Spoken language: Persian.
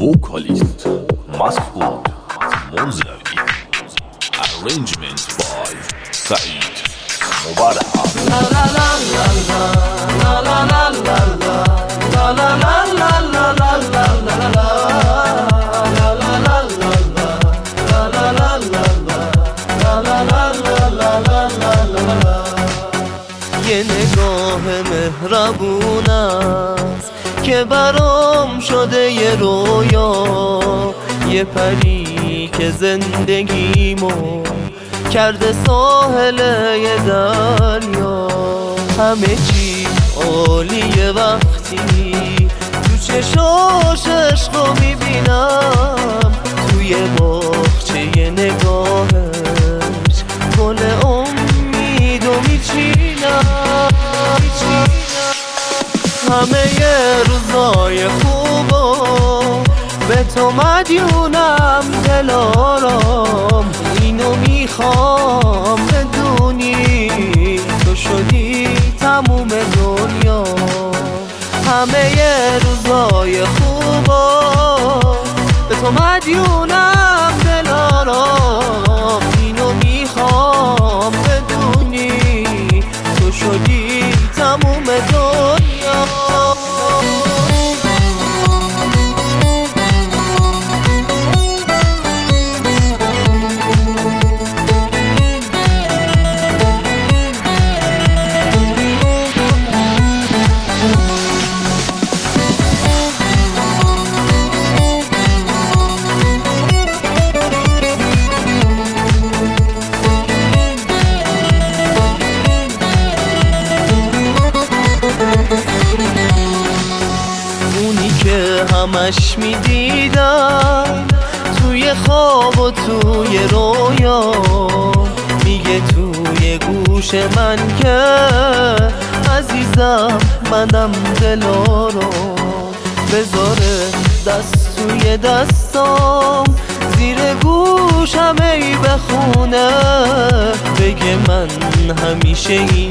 vocalist Mas'ud Munzawi. Arrangement by Saeed Mubarak. La la la la la la la la la la la la la la. یه نگاه مهربون است که برام شده یه رویا، یه پری که زندگیمو کرده ساحل یه دریا. همه چی عالیه وقتی تو چشاش عشقو میبینم، توی باغچه یه نگاهش گل امیدو میچینم. همه یه روزای خوبو به تو مدیونم دلارام، اینو میخوام بدونی تو شدی تموم دنیا. همه یه روزای خوبو به تو مدیونم دلارام، اینو میخوام بدونی تو شدی تموم دنیا. همش میدیدم توی خواب و توی رویا، میگه توی گوش من که عزیزم منم دلارو. بذاره دست توی دستام زیر گوشم ای بخونه، بگه من همیشه